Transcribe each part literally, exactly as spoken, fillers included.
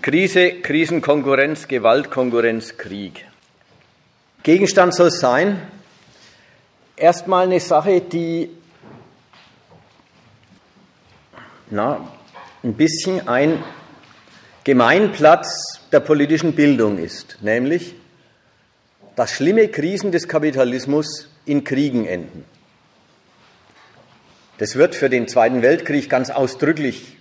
Krise, Krisenkonkurrenz, Gewaltkonkurrenz, Krieg. Gegenstand soll sein, erstmal eine Sache, die na, ein bisschen ein Gemeinplatz der politischen Bildung ist, nämlich, dass schlimme Krisen des Kapitalismus in Kriegen enden. Das wird für den Zweiten Weltkrieg ganz ausdrücklich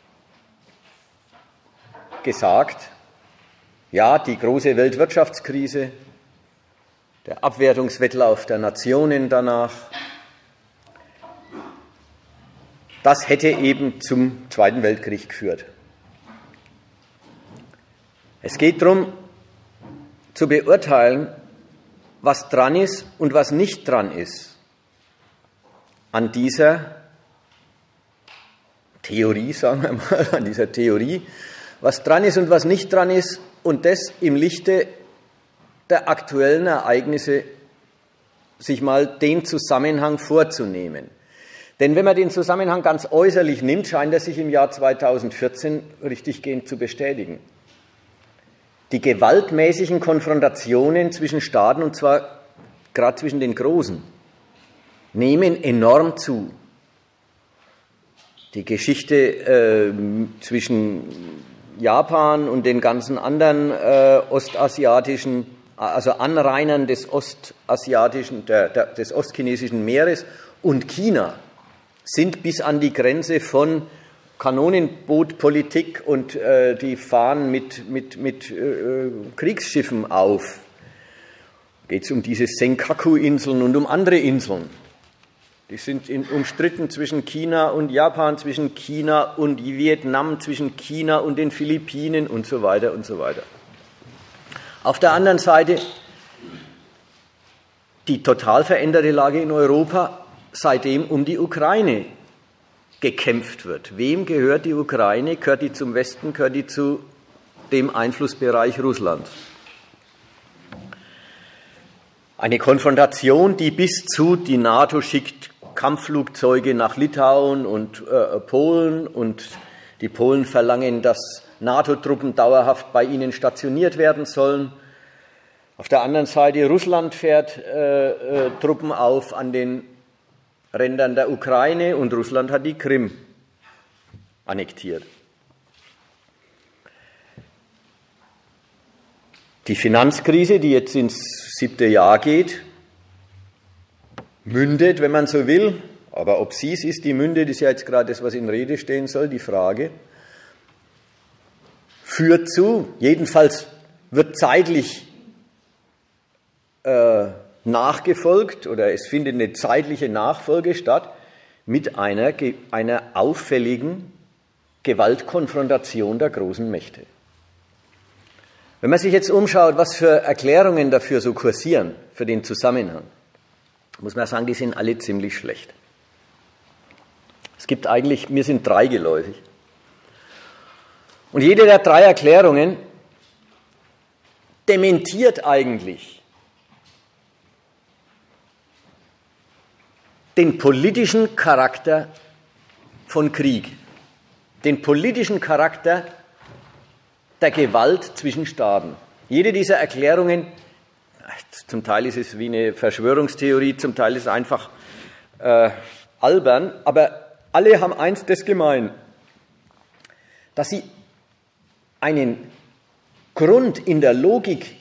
gesagt. Ja, die große Weltwirtschaftskrise, der Abwertungswettlauf der Nationen danach, das hätte eben zum Zweiten Weltkrieg geführt. Es geht darum, zu beurteilen, was dran ist und was nicht dran ist an dieser Theorie, sagen wir mal, an dieser Theorie, was dran ist und was nicht dran ist, und das im Lichte der aktuellen Ereignisse sich mal den Zusammenhang vorzunehmen. Denn wenn man den Zusammenhang ganz äußerlich nimmt, scheint er sich im Jahr zweitausendvierzehn richtiggehend zu bestätigen. Die gewaltmäßigen Konfrontationen zwischen Staaten, und zwar gerade zwischen den Großen, nehmen enorm zu. Die Geschichte äh, zwischen Japan und den ganzen anderen äh, ostasiatischen, also Anrainern des ostasiatischen, der, der, des ostchinesischen Meeres und China sind bis an die Grenze von Kanonenbootpolitik und äh, die fahren mit, mit, mit äh, Kriegsschiffen auf. Geht es um diese Senkaku-Inseln und um andere Inseln. Die sind in, umstritten zwischen China und Japan, zwischen China und Vietnam, zwischen China und den Philippinen und so weiter und so weiter. Auf der anderen Seite die total veränderte Lage in Europa, seitdem um die Ukraine gekämpft wird. Wem gehört die Ukraine? Gehört die zum Westen? Gehört die zu dem Einflussbereich Russlands? Eine Konfrontation, die bis zu die NATO schickt Kampfflugzeuge nach Litauen und äh, Polen, und die Polen verlangen, dass NATO-Truppen dauerhaft bei ihnen stationiert werden sollen. Auf der anderen Seite Russland fährt äh, äh, Truppen auf an den Rändern der Ukraine, und Russland hat die Krim annektiert. Die Finanzkrise, die jetzt ins siebte Jahr geht, mündet, wenn man so will, aber ob sie es ist, die mündet, ist ja jetzt gerade das, was in Rede stehen soll, die Frage, führt zu, jedenfalls wird zeitlich äh, nachgefolgt, oder es findet eine zeitliche Nachfolge statt, mit einer, einer auffälligen Gewaltkonfrontation der großen Mächte. Wenn man sich jetzt umschaut, was für Erklärungen dafür so kursieren, für den Zusammenhang, muss man sagen, die sind alle ziemlich schlecht. Es gibt eigentlich, mir sind drei geläufig. Und jede der drei Erklärungen dementiert eigentlich den politischen Charakter von Krieg, den politischen Charakter der Gewalt zwischen Staaten. Jede dieser Erklärungen, zum Teil ist es wie eine Verschwörungstheorie, zum Teil ist es einfach äh, albern, aber alle haben eins das gemein, dass sie einen Grund in der Logik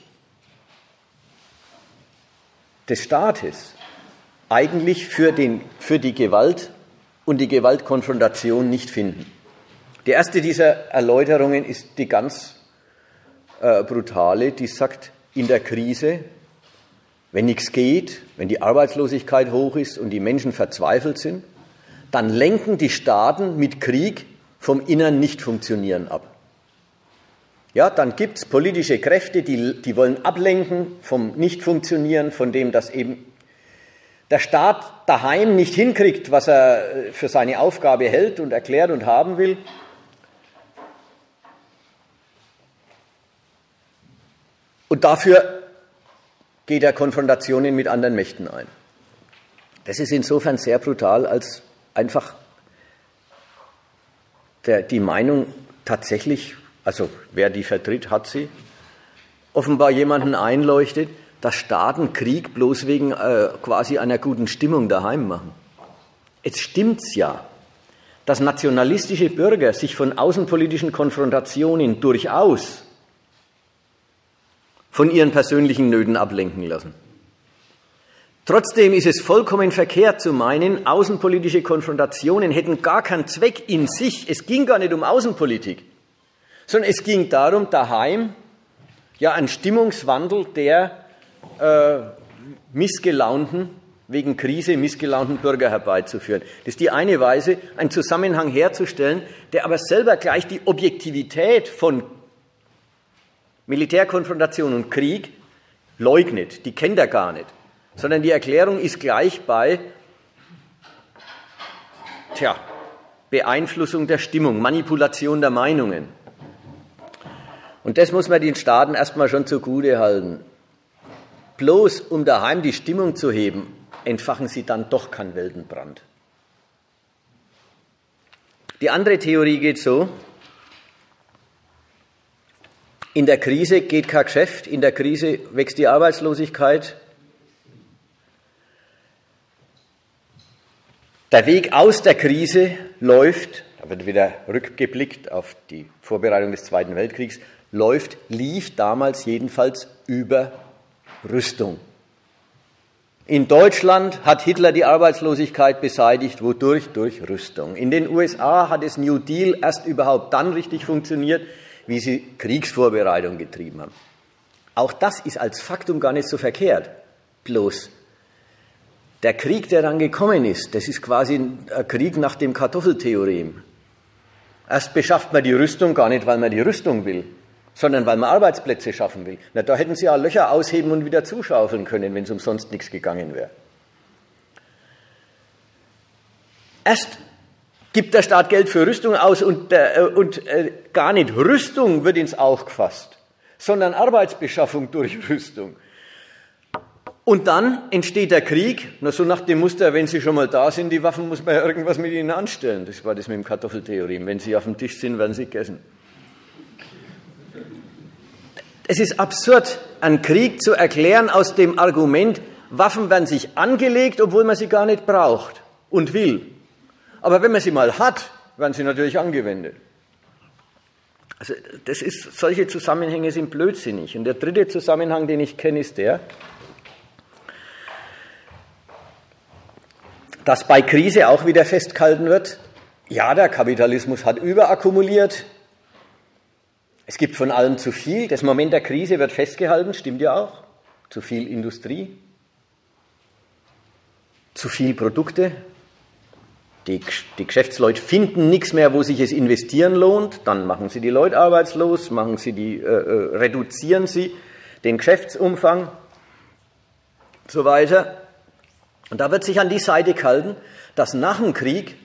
des Staates eigentlich für, den, für die Gewalt und die Gewaltkonfrontation nicht finden. Die erste dieser Erläuterungen ist die ganz äh, brutale, die sagt, in der Krise, wenn nichts geht, wenn die Arbeitslosigkeit hoch ist und die Menschen verzweifelt sind, dann lenken die Staaten mit Krieg vom inneren Nichtfunktionieren ab. Ja, dann gibt es politische Kräfte, die, die wollen ablenken vom Nichtfunktionieren, von dem, dass eben der Staat daheim nicht hinkriegt, was er für seine Aufgabe hält und erklärt und haben will. Und dafür geht er Konfrontationen mit anderen Mächten ein. Das ist insofern sehr brutal, als einfach der, die Meinung tatsächlich also wer die vertritt, hat sie, offenbar jemanden einleuchtet, dass Staaten Krieg bloß wegen äh, quasi einer guten Stimmung daheim machen. Jetzt stimmt's ja, dass nationalistische Bürger sich von außenpolitischen Konfrontationen durchaus von ihren persönlichen Nöten ablenken lassen. Trotzdem ist es vollkommen verkehrt zu meinen, außenpolitische Konfrontationen hätten gar keinen Zweck in sich. Es ging gar nicht um Außenpolitik, sondern es ging darum, daheim ja einen Stimmungswandel der äh, missgelaunten, wegen Krise missgelaunten Bürger herbeizuführen. Das ist die eine Weise, einen Zusammenhang herzustellen, der aber selber gleich die Objektivität von Militärkonfrontation und Krieg leugnet. Die kennt er gar nicht. Sondern die Erklärung ist gleich bei tja, Beeinflussung der Stimmung, Manipulation der Meinungen. Und das muss man den Staaten erstmal schon zugute halten. Bloß um daheim die Stimmung zu heben, entfachen sie dann doch keinen Weltenbrand. Die andere Theorie geht so: In der Krise geht kein Geschäft, in der Krise wächst die Arbeitslosigkeit. Der Weg aus der Krise läuft, da wird wieder rückgeblickt auf die Vorbereitung des Zweiten Weltkriegs, läuft, lief damals jedenfalls über Rüstung. In Deutschland hat Hitler die Arbeitslosigkeit beseitigt. Wodurch? Durch Rüstung. In den U S A hat das New Deal erst überhaupt dann richtig funktioniert, wie sie Kriegsvorbereitung getrieben haben. Auch das ist als Faktum gar nicht so verkehrt. Bloß der Krieg, der dann gekommen ist, das ist quasi ein Krieg nach dem Kartoffeltheorem. Erst beschafft man die Rüstung gar nicht, weil man die Rüstung will, sondern weil man Arbeitsplätze schaffen will. Na, da hätten sie ja Löcher ausheben und wieder zuschaufeln können, wenn es umsonst nichts gegangen wäre. Erst gibt der Staat Geld für Rüstung aus und, äh, und äh, gar nicht Rüstung wird ins Auge gefasst, sondern Arbeitsbeschaffung durch Rüstung. Und dann entsteht der Krieg, na so nach dem Muster, wenn sie schon mal da sind, die Waffen, muss man ja irgendwas mit ihnen anstellen. Das war das mit dem Kartoffeltheorem. Wenn sie auf dem Tisch sind, werden sie gegessen. Es ist absurd, einen Krieg zu erklären aus dem Argument, Waffen werden sich angelegt, obwohl man sie gar nicht braucht und will. Aber wenn man sie mal hat, werden sie natürlich angewendet. Also das ist, solche Zusammenhänge sind blödsinnig. Und der dritte Zusammenhang, den ich kenne, ist der, dass bei Krise auch wieder festgehalten wird, ja, der Kapitalismus hat überakkumuliert, es gibt von allem zu viel, das Moment der Krise wird festgehalten, stimmt ja auch, zu viel Industrie, zu viel Produkte, die, die Geschäftsleute finden nichts mehr, wo sich es investieren lohnt, dann machen sie die Leute arbeitslos, machen sie die, äh, reduzieren sie den Geschäftsumfang und so weiter. Und da wird sich an die Seite gehalten, dass nach dem Krieg,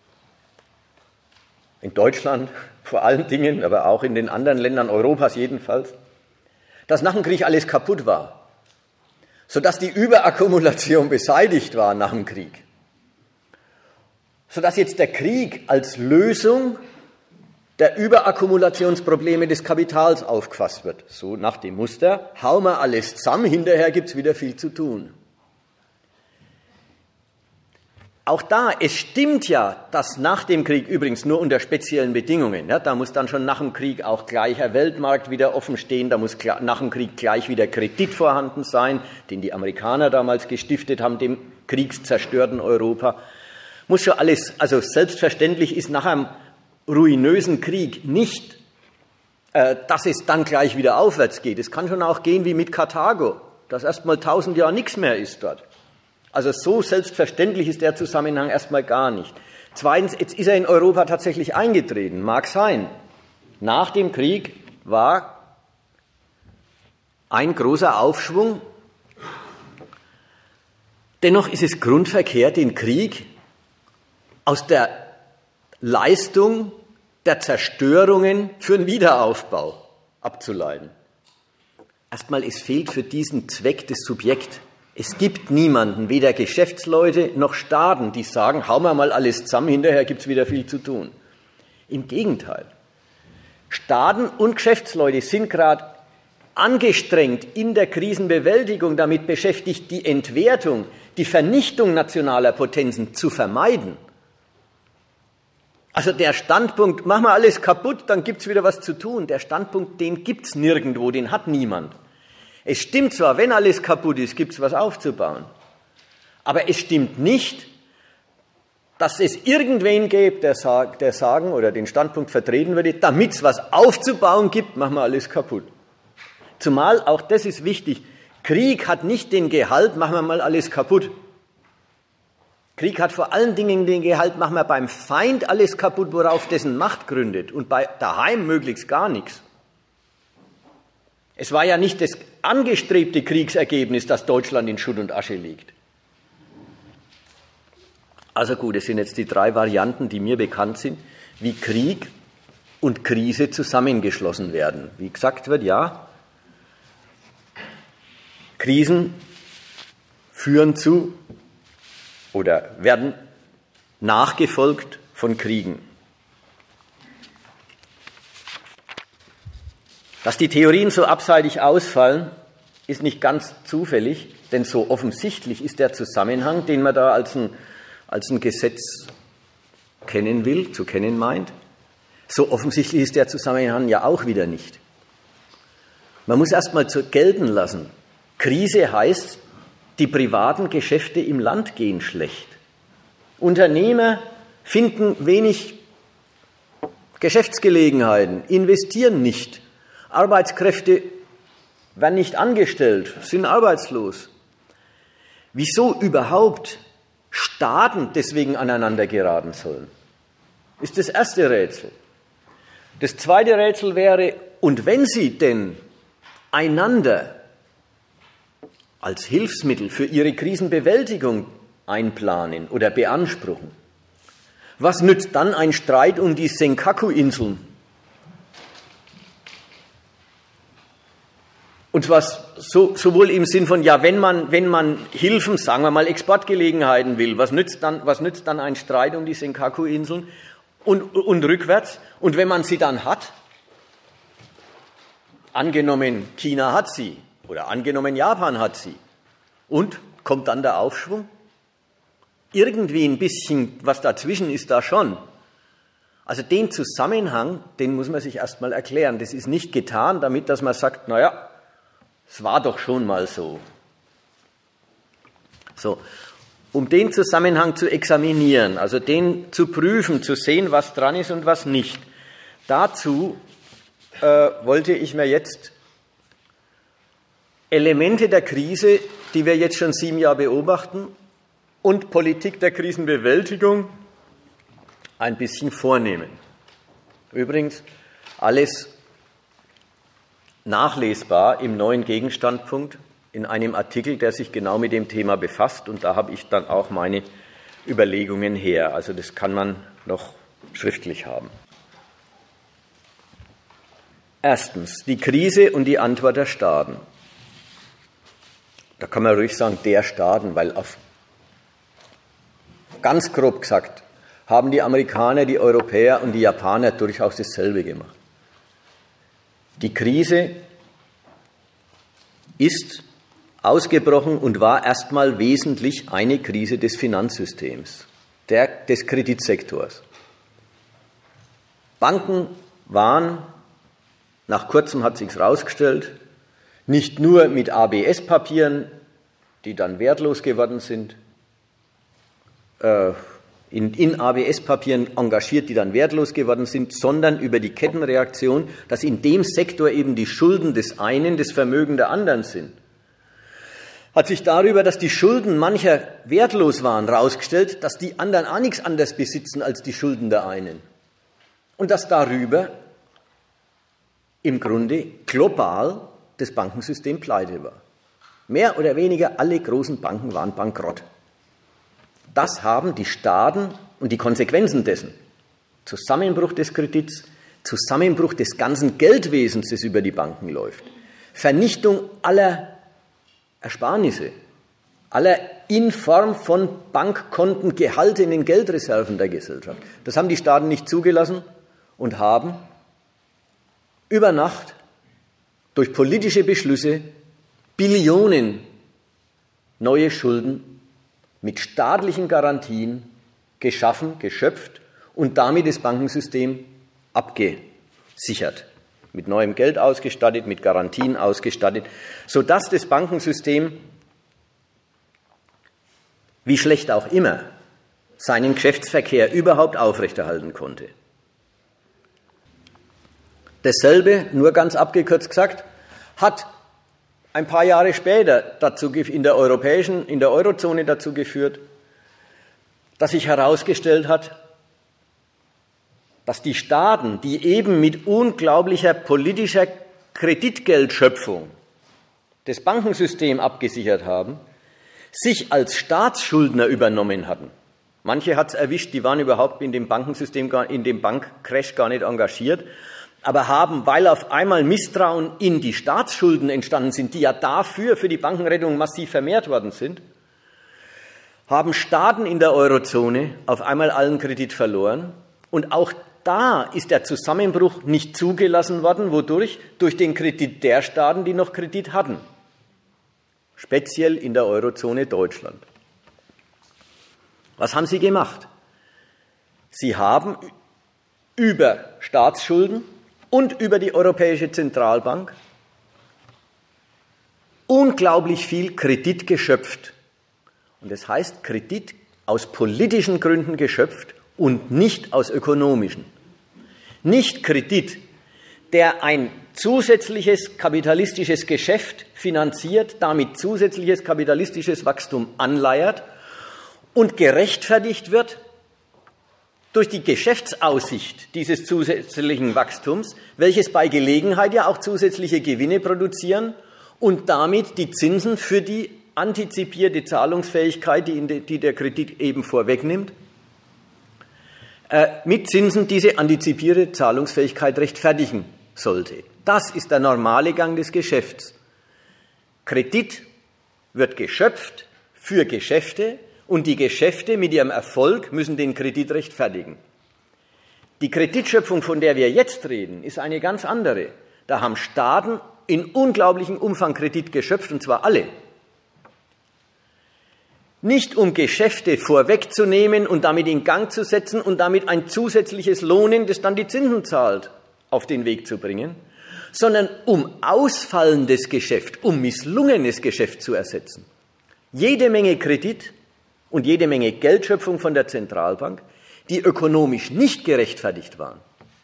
in Deutschland vor allen Dingen, aber auch in den anderen Ländern Europas jedenfalls, dass nach dem Krieg alles kaputt war, sodass die Überakkumulation beseitigt war nach dem Krieg, sodass jetzt der Krieg als Lösung der Überakkumulationsprobleme des Kapitals aufgefasst wird. So nach dem Muster, hauen wir alles zusammen, hinterher gibt es wieder viel zu tun. Auch da, es stimmt ja, dass nach dem Krieg, übrigens nur unter speziellen Bedingungen, ja, da muss dann schon nach dem Krieg auch gleicher Weltmarkt wieder offen stehen, da muss nach dem Krieg gleich wieder Kredit vorhanden sein, den die Amerikaner damals gestiftet haben, dem kriegszerstörten Europa. Muss schon alles, also selbstverständlich ist nach einem ruinösen Krieg nicht, äh, dass es dann gleich wieder aufwärts geht. Es kann schon auch gehen wie mit Karthago, dass erst mal tausend Jahre nichts mehr ist dort. Also so selbstverständlich ist der Zusammenhang erstmal gar nicht. Zweitens, jetzt ist er in Europa tatsächlich eingetreten, mag sein. Nach dem Krieg war ein großer Aufschwung. Dennoch ist es grundverkehrt, den Krieg aus der Leistung der Zerstörungen für den Wiederaufbau abzuleiten. Erstmal, es fehlt für diesen Zweck das Subjekt. Es gibt niemanden, weder Geschäftsleute noch Staaten, die sagen, hauen wir mal alles zusammen, hinterher gibt es wieder viel zu tun. Im Gegenteil. Staaten und Geschäftsleute sind gerade angestrengt in der Krisenbewältigung damit beschäftigt, die Entwertung, die Vernichtung nationaler Potenzen zu vermeiden. Also der Standpunkt, machen wir alles kaputt, dann gibt's wieder was zu tun. Der Standpunkt, den gibt's nirgendwo, den hat niemand. Es stimmt zwar, wenn alles kaputt ist, gibt's was aufzubauen. Aber es stimmt nicht, dass es irgendwen gibt, der, sag, der sagen oder den Standpunkt vertreten würde, damit es was aufzubauen gibt, machen wir alles kaputt. Zumal, auch das ist wichtig, Krieg hat nicht den Gehalt, machen wir mal alles kaputt. Krieg hat vor allen Dingen den Gehalt, machen wir beim Feind alles kaputt, worauf dessen Macht gründet und bei daheim möglichst gar nichts. Es war ja nicht das angestrebte Kriegsergebnis, dass Deutschland in Schutt und Asche liegt. Also gut, es sind jetzt die drei Varianten, die mir bekannt sind, wie Krieg und Krise zusammengeschlossen werden. Wie gesagt wird, ja, Krisen führen zu oder werden nachgefolgt von Kriegen. Dass die Theorien so abseitig ausfallen, ist nicht ganz zufällig, denn so offensichtlich ist der Zusammenhang, den man da als ein, als ein Gesetz kennen will, zu kennen meint. So offensichtlich ist der Zusammenhang ja auch wieder nicht. Man muss erst mal gelten lassen, Krise heißt, die privaten Geschäfte im Land gehen schlecht. Unternehmer finden wenig Geschäftsgelegenheiten, investieren nicht. Arbeitskräfte werden nicht angestellt, sind arbeitslos. Wieso überhaupt Staaten deswegen aneinander geraten sollen, ist das erste Rätsel. Das zweite Rätsel wäre, und wenn sie denn einander als Hilfsmittel für ihre Krisenbewältigung einplanen oder beanspruchen, was nützt dann ein Streit um die Senkaku-Inseln? Und zwar so, sowohl im Sinn von, ja, wenn man, wenn man Hilfen, sagen wir mal, Exportgelegenheiten will, was nützt dann, was nützt dann ein Streit um die Senkaku-Inseln und, und rückwärts? Und wenn man sie dann hat, angenommen China hat sie oder angenommen Japan hat sie, und kommt dann der Aufschwung? Irgendwie ein bisschen was dazwischen ist da schon. Also den Zusammenhang, den muss man sich erstmal erklären. Das ist nicht getan damit, dass man sagt, naja, es war doch schon mal so. So, um den Zusammenhang zu examinieren, also den zu prüfen, zu sehen, was dran ist und was nicht, dazu äh, wollte ich mir jetzt Elemente der Krise, die wir jetzt schon sieben Jahre beobachten, und Politik der Krisenbewältigung ein bisschen vornehmen. Übrigens, alles nachlesbar im neuen Gegenstandpunkt in einem Artikel, der sich genau mit dem Thema befasst, und da habe ich dann auch meine Überlegungen her. Also das kann man noch schriftlich haben. Erstens, die Krise und die Antwort der Staaten. Da kann man ruhig sagen, der Staaten, weil auf ganz grob gesagt haben die Amerikaner, die Europäer und die Japaner durchaus dasselbe gemacht. Die Krise ist ausgebrochen und war erstmal wesentlich eine Krise des Finanzsystems, der, des Kreditsektors. Banken waren, nach kurzem hat sich's rausgestellt, nicht nur mit A B S-Papieren, die dann wertlos geworden sind, äh, in, in A B S-Papieren engagiert, die dann wertlos geworden sind, sondern über die Kettenreaktion, dass in dem Sektor eben die Schulden des einen das Vermögen der anderen sind. Hat sich darüber, dass die Schulden mancher wertlos waren, herausgestellt, dass die anderen auch nichts anderes besitzen als die Schulden der einen. Und dass darüber im Grunde global das Bankensystem pleite war. Mehr oder weniger alle großen Banken waren bankrott. Das haben die Staaten und die Konsequenzen dessen, Zusammenbruch des Kredits, Zusammenbruch des ganzen Geldwesens, das über die Banken läuft, Vernichtung aller Ersparnisse, aller in Form von Bankkonten gehaltenen Geldreserven der Gesellschaft. Das haben die Staaten nicht zugelassen und haben über Nacht durch politische Beschlüsse Billionen neue Schulden mit staatlichen Garantien geschaffen, geschöpft und damit das Bankensystem abgesichert, mit neuem Geld ausgestattet, mit Garantien ausgestattet, sodass das Bankensystem, wie schlecht auch immer, seinen Geschäftsverkehr überhaupt aufrechterhalten konnte. Dasselbe, nur ganz abgekürzt gesagt, hat ein paar Jahre später dazu, in der europäischen, in der Eurozone dazu geführt, dass sich herausgestellt hat, dass die Staaten, die eben mit unglaublicher politischer Kreditgeldschöpfung das Bankensystem abgesichert haben, sich als Staatsschuldner übernommen hatten. Manche hat es erwischt, die waren überhaupt in dem Bankensystem, in dem Bankcrash gar nicht engagiert, aber haben, weil auf einmal Misstrauen in die Staatsschulden entstanden sind, die ja dafür, für die Bankenrettung massiv vermehrt worden sind, haben Staaten in der Eurozone auf einmal allen Kredit verloren. Und auch da ist der Zusammenbruch nicht zugelassen worden. Wodurch? Durch den Kredit der Staaten, die noch Kredit hatten. Speziell in der Eurozone Deutschland. Was haben sie gemacht? Sie haben über Staatsschulden und über die Europäische Zentralbank unglaublich viel Kredit geschöpft. Und das heißt, Kredit aus politischen Gründen geschöpft und nicht aus ökonomischen. Nicht Kredit, der ein zusätzliches kapitalistisches Geschäft finanziert, damit zusätzliches kapitalistisches Wachstum anleiert und gerechtfertigt wird durch die Geschäftsaussicht dieses zusätzlichen Wachstums, welches bei Gelegenheit ja auch zusätzliche Gewinne produzieren und damit die Zinsen für die antizipierte Zahlungsfähigkeit, die, de, die der Kredit eben vorwegnimmt, äh, mit Zinsen diese antizipierte Zahlungsfähigkeit rechtfertigen sollte. Das ist der normale Gang des Geschäfts. Kredit wird geschöpft für Geschäfte, und die Geschäfte mit ihrem Erfolg müssen den Kredit rechtfertigen. Die Kreditschöpfung, von der wir jetzt reden, ist eine ganz andere. Da haben Staaten in unglaublichem Umfang Kredit geschöpft, und zwar alle. Nicht um Geschäfte vorwegzunehmen und damit in Gang zu setzen und damit ein zusätzliches Lohnen, das dann die Zinsen zahlt, auf den Weg zu bringen, sondern um ausfallendes Geschäft, um misslungenes Geschäft zu ersetzen. Jede Menge Kredit und jede Menge Geldschöpfung von der Zentralbank, die ökonomisch nicht gerechtfertigt waren.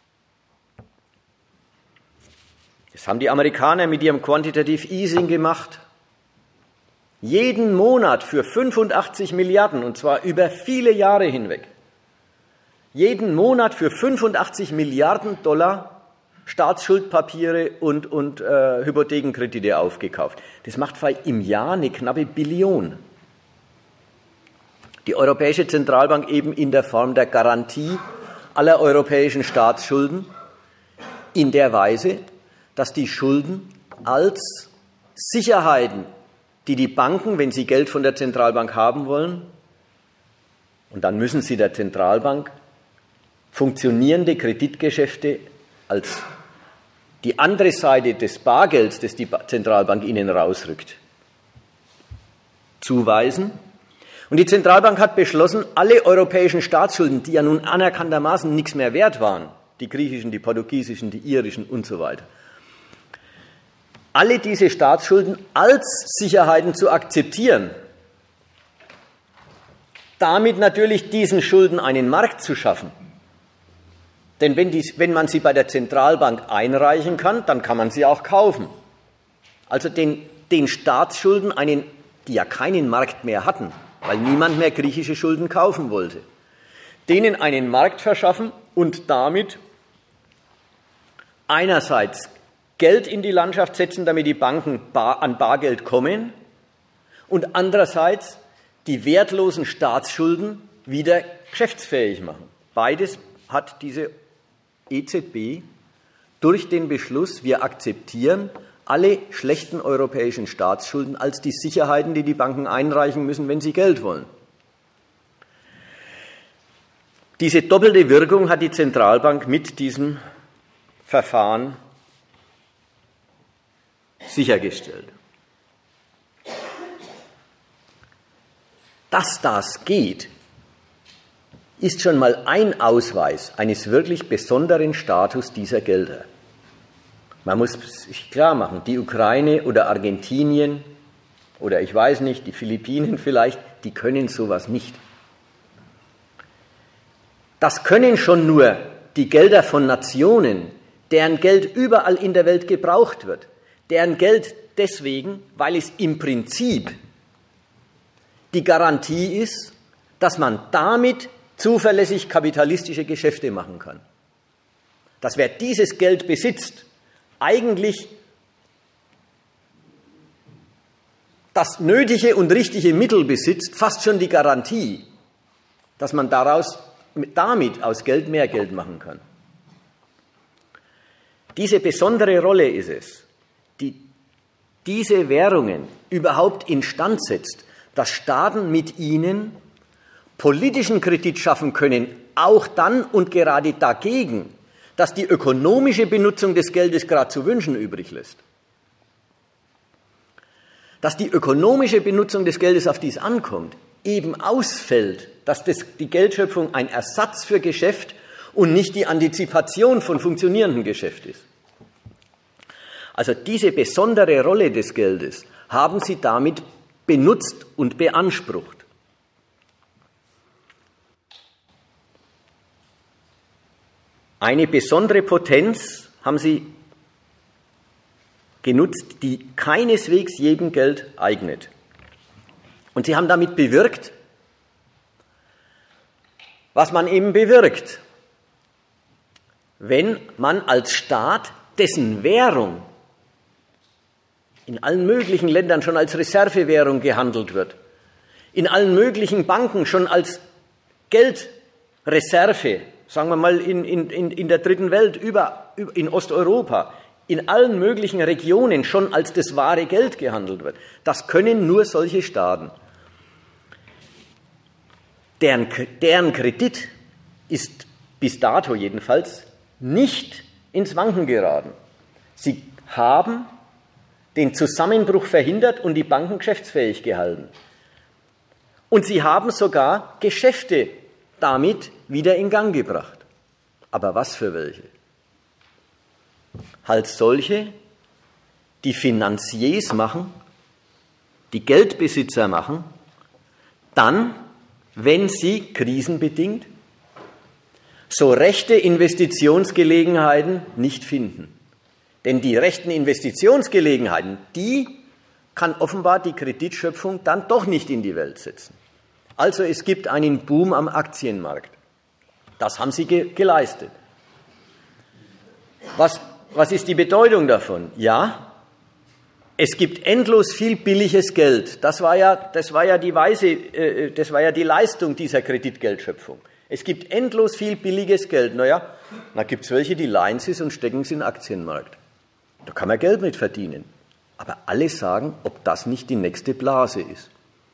Das haben die Amerikaner mit ihrem Quantitative Easing gemacht. Jeden Monat für fünfundachtzig Milliarden, und zwar über viele Jahre hinweg. Jeden Monat für fünfundachtzig Milliarden Dollar Staatsschuldpapiere und, und äh, Hypothekenkredite aufgekauft. Das macht im Jahr eine knappe Billion. Die Europäische Zentralbank eben in der Form der Garantie aller europäischen Staatsschulden in der Weise, dass die Schulden als Sicherheiten, die die Banken, wenn sie Geld von der Zentralbank haben wollen, und dann müssen sie der Zentralbank funktionierende Kreditgeschäfte als die andere Seite des Bargelds, das die Zentralbank ihnen rausrückt, zuweisen. Und die Zentralbank hat beschlossen, alle europäischen Staatsschulden, die ja nun anerkanntermaßen nichts mehr wert waren, die griechischen, die portugiesischen, die irischen und so weiter, alle diese Staatsschulden als Sicherheiten zu akzeptieren, damit natürlich diesen Schulden einen Markt zu schaffen. Denn wenn, die, wenn man sie bei der Zentralbank einreichen kann, dann kann man sie auch kaufen. Also den, den Staatsschulden, einen, die ja keinen Markt mehr hatten, weil niemand mehr griechische Schulden kaufen wollte, denen einen Markt verschaffen und damit einerseits Geld in die Landschaft setzen, damit die Banken bar, an Bargeld kommen, und andererseits die wertlosen Staatsschulden wieder geschäftsfähig machen. Beides hat diese E Z B durch den Beschluss, wir akzeptieren alle schlechten europäischen Staatsschulden als die Sicherheiten, die die Banken einreichen müssen, wenn sie Geld wollen. Diese doppelte Wirkung hat die Zentralbank mit diesem Verfahren sichergestellt. Dass das geht, ist schon mal ein Ausweis eines wirklich besonderen Status dieser Gelder. Man muss sich klar machen, die Ukraine oder Argentinien oder ich weiß nicht, die Philippinen vielleicht, die können sowas nicht. Das können schon nur die Gelder von Nationen, deren Geld überall in der Welt gebraucht wird, deren Geld deswegen, weil es im Prinzip die Garantie ist, dass man damit zuverlässig kapitalistische Geschäfte machen kann. Dass wer dieses Geld besitzt, eigentlich das nötige und richtige Mittel besitzt, fast schon die Garantie, dass man daraus, damit aus Geld mehr Geld machen kann. Diese besondere Rolle ist es, die diese Währungen überhaupt instand setzt, dass Staaten mit ihnen politischen Kredit schaffen können, auch dann und gerade dagegen, dass die ökonomische Benutzung des Geldes gerade zu wünschen übrig lässt. Dass die ökonomische Benutzung des Geldes, auf die es ankommt, eben ausfällt, dass das, die Geldschöpfung ein Ersatz für Geschäft und nicht die Antizipation von funktionierendem Geschäft ist. Also diese besondere Rolle des Geldes haben sie damit benutzt und beansprucht. Eine besondere Potenz haben sie genutzt, die keineswegs jedem Geld eignet. Und sie haben damit bewirkt, was man eben bewirkt, wenn man als Staat, dessen Währung in allen möglichen Ländern schon als Reservewährung gehandelt wird, in allen möglichen Banken schon als Geldreserve, sagen wir mal in, in, in der dritten Welt, über, in Osteuropa, in allen möglichen Regionen schon als das wahre Geld gehandelt wird. Das können nur solche Staaten. Deren, deren Kredit ist bis dato jedenfalls nicht ins Wanken geraten. Sie haben den Zusammenbruch verhindert und die Banken geschäftsfähig gehalten. Und sie haben sogar Geschäfte damit wieder in Gang gebracht. Aber was für welche? Halt solche, die Finanziers machen, die Geldbesitzer machen, dann, wenn sie krisenbedingt so rechte Investitionsgelegenheiten nicht finden. Denn die rechten Investitionsgelegenheiten, die kann offenbar die Kreditschöpfung dann doch nicht in die Welt setzen. Also es gibt einen Boom am Aktienmarkt. Das haben sie ge- geleistet. Was, was ist die Bedeutung davon? Ja, es gibt endlos viel billiges Geld. Das war ja, das war ja die Weise, äh, das war ja die Leistung dieser Kreditgeldschöpfung. Es gibt endlos viel billiges Geld. Naja, da gibt es welche, die leihen es und stecken es in den Aktienmarkt. Da kann man Geld mit verdienen. Aber alle sagen, ob das nicht die nächste Blase ist.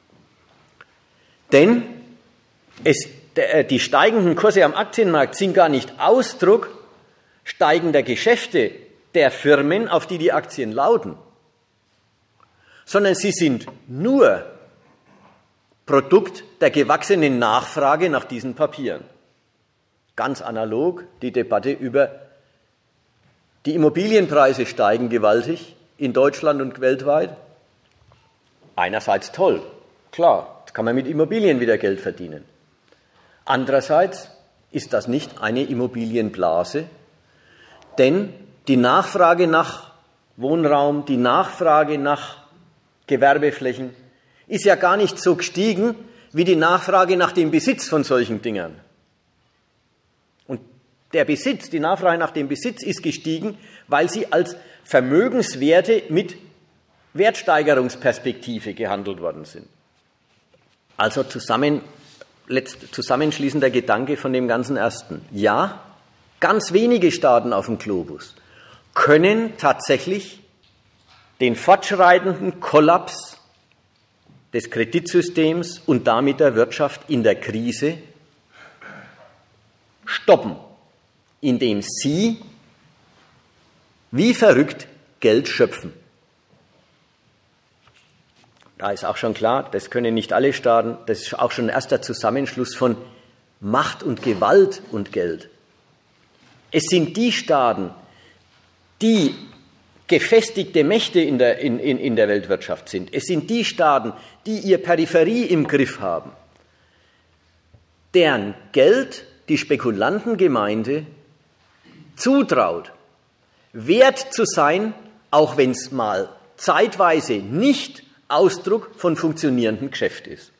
Denn es, der, die steigenden Kurse am Aktienmarkt sind gar nicht Ausdruck steigender Geschäfte der Firmen, auf die die Aktien lauten, sondern sie sind nur Produkt der gewachsenen Nachfrage nach diesen Papieren. Ganz analog die Debatte über die Immobilienpreise steigen gewaltig in Deutschland und weltweit. Einerseits toll, klar, jetzt kann man mit Immobilien wieder Geld verdienen. Andererseits ist das nicht eine Immobilienblase, denn die Nachfrage nach Wohnraum, die Nachfrage nach Gewerbeflächen ist ja gar nicht so gestiegen wie die Nachfrage nach dem Besitz von solchen Dingern. Und der Besitz, die Nachfrage nach dem Besitz ist gestiegen, weil sie als Vermögenswerte mit Wertsteigerungsperspektive gehandelt worden sind. Also zusammen, letzt, zusammenschließender Gedanke von dem ganzen Ersten. Ja, ganz wenige Staaten auf dem Globus können tatsächlich den fortschreitenden Kollaps des Kreditsystems und damit der Wirtschaft in der Krise stoppen, indem sie wie verrückt Geld schöpfen. Da ist auch schon klar, das können nicht alle Staaten, das ist auch schon ein erster Zusammenschluss von Macht und Gewalt und Geld. Es sind die Staaten, die gefestigte Mächte in der, in, in, in der Weltwirtschaft sind. Es sind die Staaten, die ihre Peripherie im Griff haben, deren Geld die Spekulantengemeinde zutraut, wert zu sein, auch wenn es mal zeitweise nicht Ausdruck von funktionierendem Geschäft ist.